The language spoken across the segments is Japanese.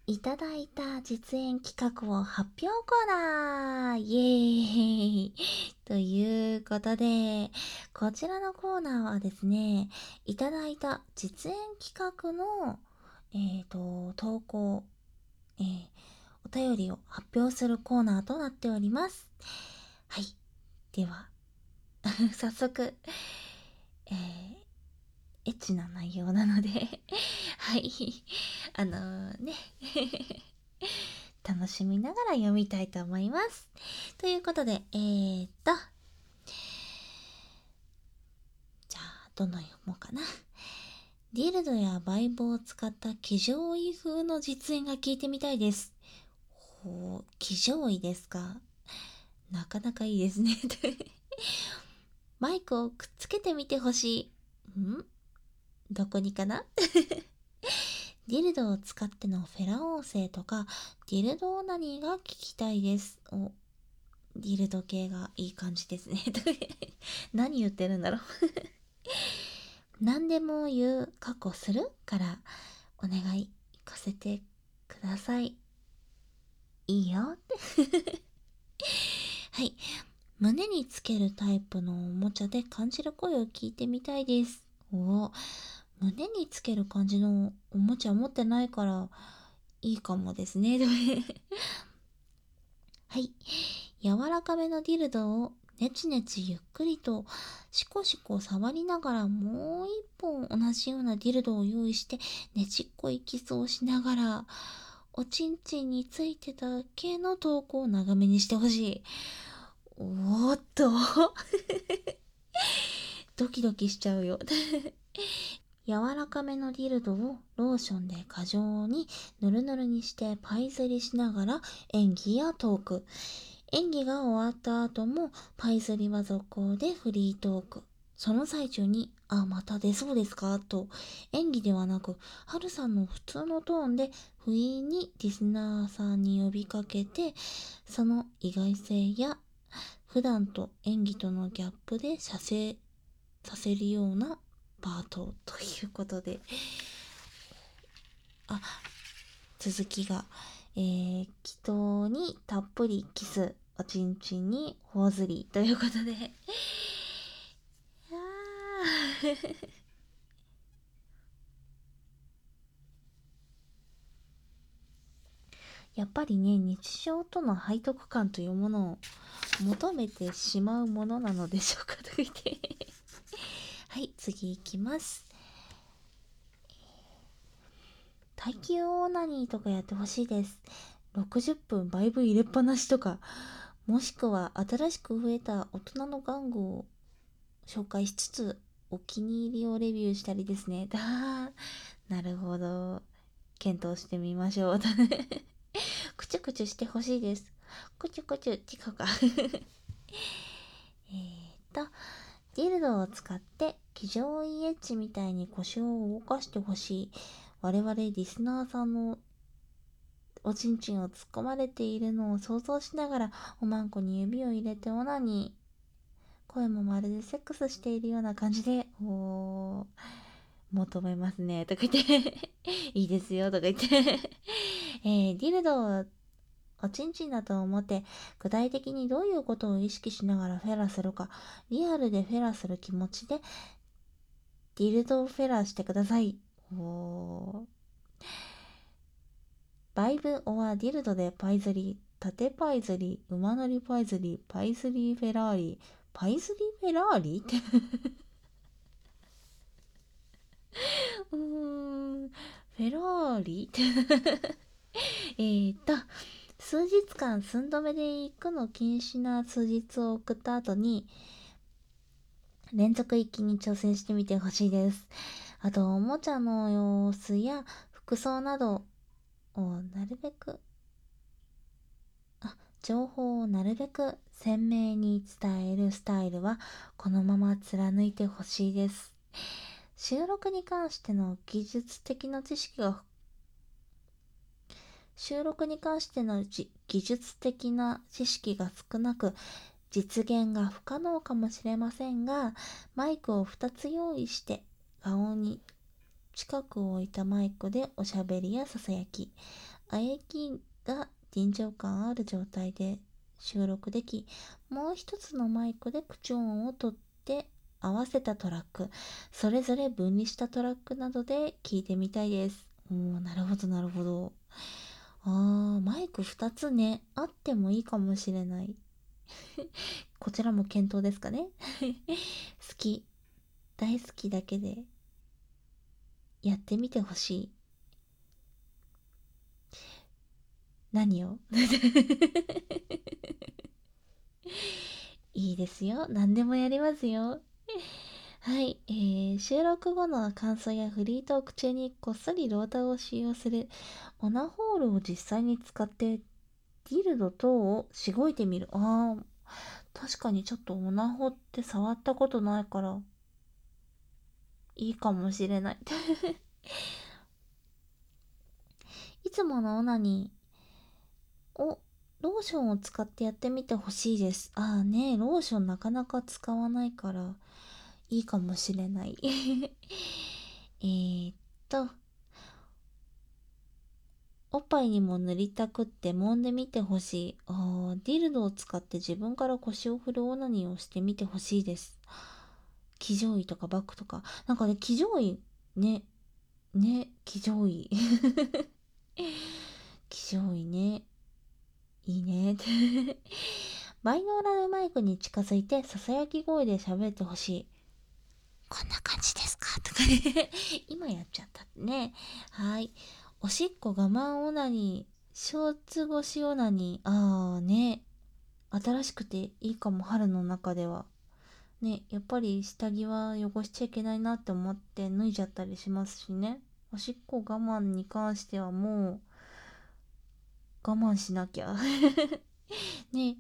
いただいた実演企画を発表コーナーイエーイということで、こちらのコーナーはですね、いただいた実演企画の、投稿、お便りを発表するコーナーとなっております。はい。では、早速、エッチな内容なのではい。ね楽しみながら読みたいと思います。ということで、じゃあ、どんどん読もうかな。ディルドやバイブを使った騎乗位風の実演が聞いてみたいです。ほう、騎乗位ですか。なかなかいいですね。マイクをくっつけてみてほしい。どこにかなディルドを使ってのフェラ音声とか、ディルドオナニーが聞きたいです。ディルド系がいい感じですね。何言ってるんだろう。何でも言う、過去するからお願い、行かせてください。いいよって。はい。胸につけるタイプのおもちゃで感じる声を聞いてみたいです。胸につける感じのおもちゃ持ってないからいいかもですね。はい。柔らかめのディルドをネチネチゆっくりとシコシコ触りながらもう一本同じようなディルドを用意してねちっこいキスをしながらおちんちんについてた系の投稿を長めにしてほしい。おーっとドキドキしちゃうよ。柔らかめのディルドをローションで過剰にヌルヌルにしてパイ釣りしながら演技やトーク。演技が終わった後もパイ釣りは続行でフリートーク。その最中に、また出そうですかと、演技ではなく、ハルさんの普通のトーンで不意にリスナーさんに呼びかけて、その意外性や普段と演技とのギャップで射精させるようなパートということで、あ、続きが、祈祷にたっぷりキス、おちんちんに頬ずりということで、やっぱりね、日常との背徳感というものを求めてしまうものなのでしょうかと言ってはい、次いきます。耐久オナニーとかやってほしいです。60分バイブ入れっぱなしとか、もしくは新しく増えた大人の玩具を紹介しつつ、お気に入りをレビューしたりですね。なるほど。検討してみましょう。くちゅくちゅしてほしいです。くちゅくちゅ、違うか。ディルドを使って、騎乗位エッジみたいに腰を動かしてほしい。我々リスナーさんのおちんちんを突っ込まれているのを想像しながら、おまんこに指を入れてオナニー。声もまるでセックスしているような感じで、求めますね。とか言っていいですよ。とか言ってディルドをおちんちんだと思って、具体的にどういうことを意識しながらフェラするか、リアルでフェラする気持ちで、ディルドをフェラしてください。バイブオアディルドでパイズリ、縦パイズリ、馬乗りパイズリ、パイズリフェラーリ、パイズリフェラーリってうーん、フェラーリえーっと、数日間寸止めで行くの禁止な数日を送った後に、連続行きに挑戦してみてほしいです。あと、おもちゃの様子や服装などをなるべく、情報をなるべく鮮明に伝えるスタイルはこのまま貫いてほしいです。収録に関しての技術的な知識が収録に関しての技術的な知識が少なく実現が不可能かもしれませんが、マイクを2つ用意して顔に近く置いたマイクでおしゃべりやささやき、 喘ぎが臨場感ある状態で収録でき、もう一つのマイクで口音を取って合わせたトラック、それぞれ分離したトラックなどで聞いてみたいです。なるほどなるほど。マイク2つね、あってもいいかもしれない。こちらも検討ですかね。好き、大好きだけでやってみてほしい。何をいいですよ。何でもやりますよ。はい、収録後の感想やフリートーク中にこっそりローターを使用する。オナホールを実際に使ってディルド等をしごいてみる。確かにちょっとオナホって触ったことないからいいかもしれない。いつものオナニーをローションを使ってやってみてほしいです。ローションなかなか使わないからいいかもしれない。えーっと、おっぱいにも塗りたくって揉んでみてほしい。ディルドを使って自分から腰を振るオナニーをしてみてほしいです。騎乗位とかバックとか。なんかね、騎乗位、騎乗位。騎乗位ね。いいね。バイノーラルマイクに近づいてささやき声で喋ってほしい。こんな感じですかとかね。今やっちゃったね。はい。おしっこ我慢オナニー。ショーツ越しオナニー。ね。新しくていいかも、春の中では。ね、やっぱり下着は汚しちゃいけないなって思って脱いじゃったりしますしね。おしっこ我慢に関してはもう我慢しなきゃ。ね。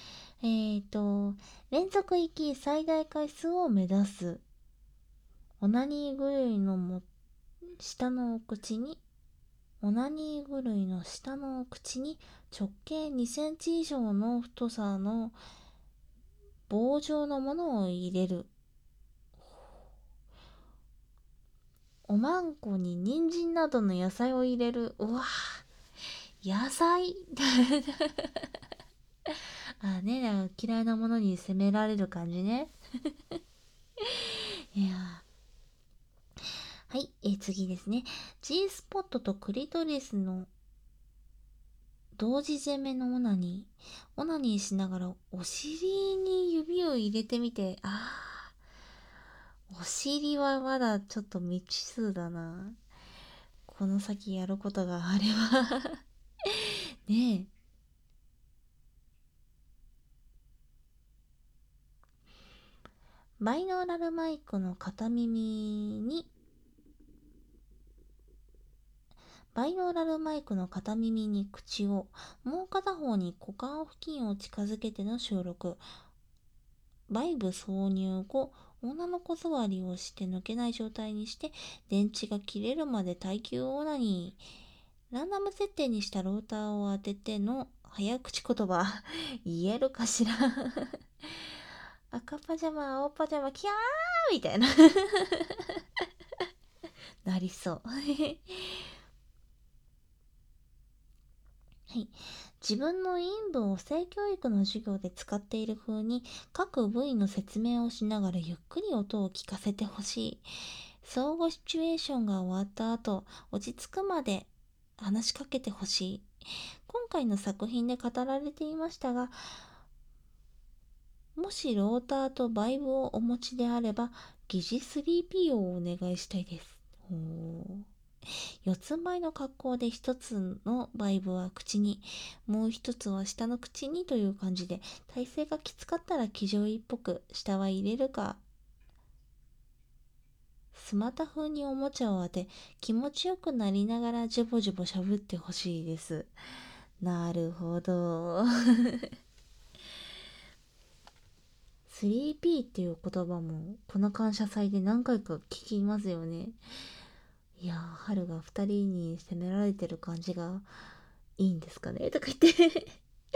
連続息最大回数を目指す。オナニー狂いの下のお口に、オナニー狂いの下のお口に直径2センチ以上の太さの棒状のものを入れる。おまんこに人参などの野菜を入れる。うわ、野菜嫌いなものに責められる感じね。いやはい、次ですね。G スポットとクリトリスの同時攻めのオナニー。オナニーしながらお尻に指を入れてみて。お尻はまだちょっと未知数だな。この先やることがあればねえ。バイノーラルマイクの片耳にバイノーラルマイクの片耳に口を、もう片方に股間付近を近づけての収録。バイブ挿入後、女の子座りをして抜けない状態にして、電池が切れるまで耐久オナニー。ランダム設定にしたローターを当てての早口言葉。言えるかしら赤パジャマ、青パジャマ、キャーみたいななりそうはい。自分の陰部を性教育の授業で使っている風に各部位の説明をしながらゆっくり音を聞かせてほしい。相互シチュエーションが終わった後、落ち着くまで話しかけてほしい。今回の作品で語られていましたが、もしローターとバイブをお持ちであれば、疑似 3P をお願いしたいです。四つん這いの格好で一つのバイブは口に、もう一つは下の口にという感じで、体勢がきつかったら騎乗位っぽく、下は入れるか、スマタ風におもちゃを当て、気持ちよくなりながらジョボジョボしゃぶってほしいです。なるほど。3P っていう言葉もこの感謝祭で何回か聞きますよね。いやー、春が2人に責められてる感じがいいんですかねとか言って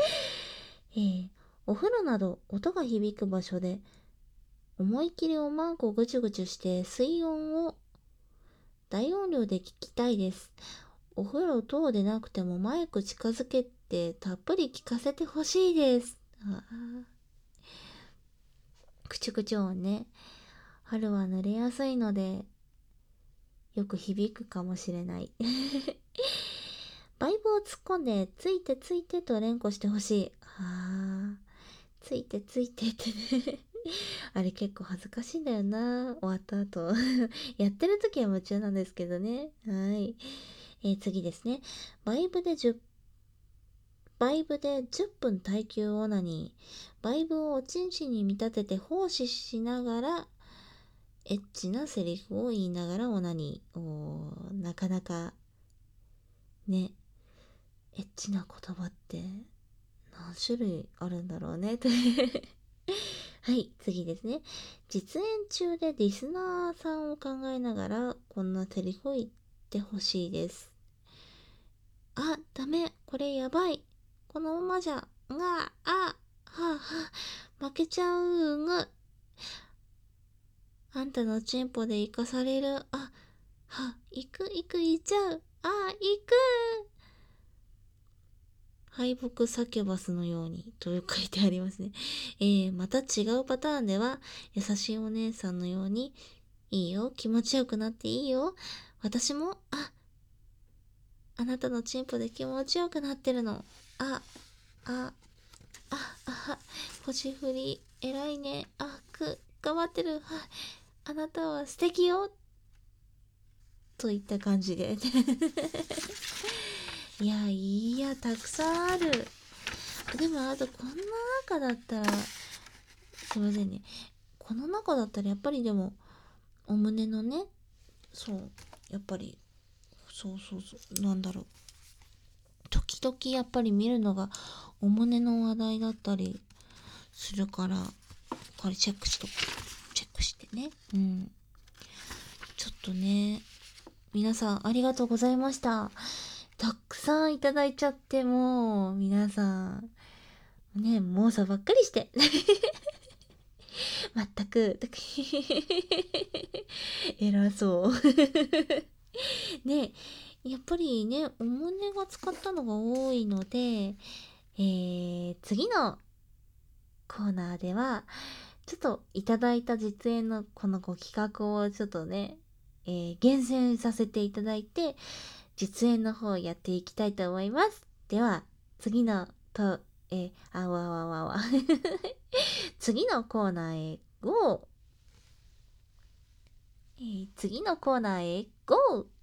お風呂など音が響く場所で思いっきりおまんこぐちゅぐちゅして水音を大音量で聞きたいです。 お風呂等でなくてもマイク近づけてたっぷり聞かせてほしいです。くちゅくちゅ音ね。春は濡れやすいのでよく響くかもしれない。バイブを突っ込んでついてついてと連呼してほしい。ついてついてってね。あれ結構恥ずかしいんだよな、終わった後。やってる時は夢中なんですけどね。はい。次ですね。バイブで10分耐久オナニー。バイブをおちんちんに見立てて奉仕しながら、エッチなセリフを言いながらオナニー。なかなか、ね、エッチな言葉って何種類あるんだろうね。はい、次ですね。実演中でリスナーさんを考えながら、こんなセリフを言ってほしいです。ダメ、これやばい。このままじゃ、負けちゃうぐ。あんたのチンポで生かされる。行っちゃう。行く。敗北サキュバスのようにと書いてありますね。また違うパターンでは、優しいお姉さんのように、いいよ、気持ちよくなっていいよ。私も、あなたのチンポで気持ちよくなってるの。腰振り、偉いね。頑張ってる。あなたは素敵よ。といった感じで。いや、たくさんある。でも、あと、こんな中だったら、すいませんね。この中だったら、やっぱりでも、お胸のね、やっぱり、なんだろう。時々やっぱり見るのが、お胸の話題だったりするから、これチェックしてね。ちょっとね、皆さんありがとうございました。たくさんいただいちゃって、もう、皆さん、ね、妄想ばっかりして。まったく、偉そう。で、やっぱりね、お胸が使ったのが多いので、次のコーナーでは、ちょっといただいた実演のこの企画をちょっとね、厳選させていただいて、実演の方をやっていきたいと思います。では、次の次のコーナーへ GO! 次のコーナーへ GO!